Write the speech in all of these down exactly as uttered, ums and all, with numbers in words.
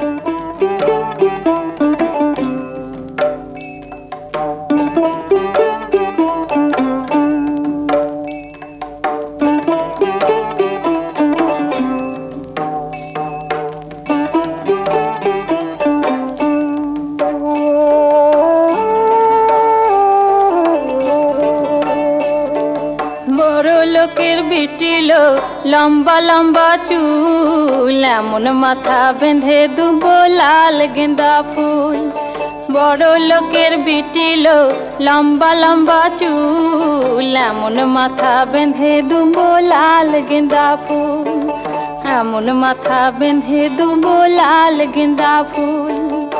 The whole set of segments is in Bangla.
লোকের বিটিলো লম্বা লম্বা চুল, এমন মাথা বেঁধে দুবো লাল গেঁদা ফুল। বড় লোকের বিটিলো লম্বা লম্বা চুল, এমন মাথা বেঁধে দুবো লাল গেঁদা ফুল, এমন মাথা বেঁধে দুবো লাল গেঁদা ফুল।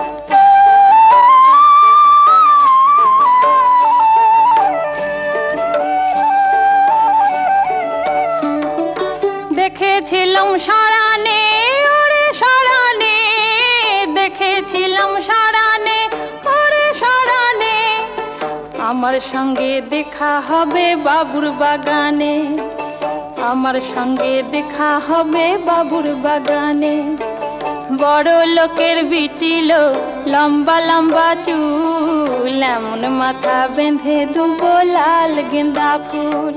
দেখেছিলাম সারানে ওরে সারানে, দেখেছিলাম সারানে ওরে সারানে, আমার সঙ্গে দেখা হবে বাবুর বাগানে, আমার সঙ্গে দেখা হবে বাবুর বাগানে। বড় লোকের বিটিলো লম্বা লম্বা চুল, এমন মাথা বেঁধে দুবো লাল গেঁদা ফুল।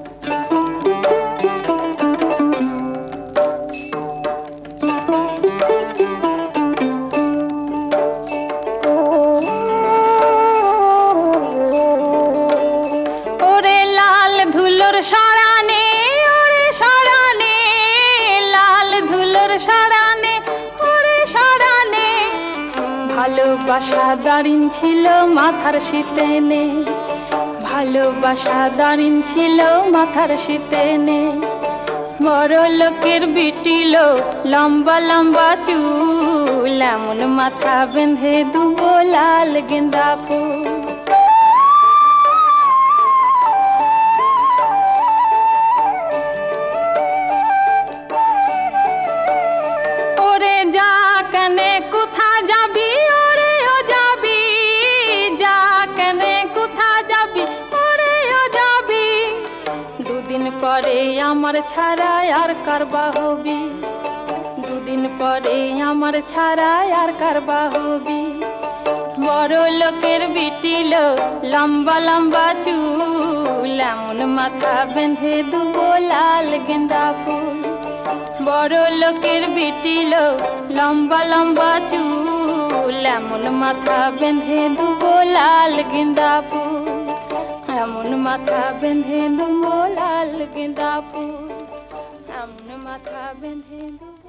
সারানে ওরে সারানে, লাল ধুলোর সারানে ওরে সারানে, ভালোবাসা দাঁড়িন ছিল মাথার শীতেনে, ভালোবাসা দাঁড়িন ছিল মাথার শীতেনে। বড় লোকের বিটিলো লম্বা লম্বা চুল, এমন মাথা বেঁধে দুবো লাল গেঁদা ফুল। দুদিন পরে আমার ছাড়া আর কারবা হবি, দুদিন পরে আমার ছাড়া আর কারবা হবি। বড় লোকের বিটিলো লম্বা লম্বা চুল, এমন মাথা বেঁধে দুবো লাল গেঁদা ফুল। বড় লোকের বিটিলো লম্বা লম্বা চুল, এমন মাথা বেঁধে দুবো লাল গেঁদা ফুল, এমন মাথা বেঁধে দুবো লাল গেঁদা ফুল, এমন মাথা বেঁধে দুবো।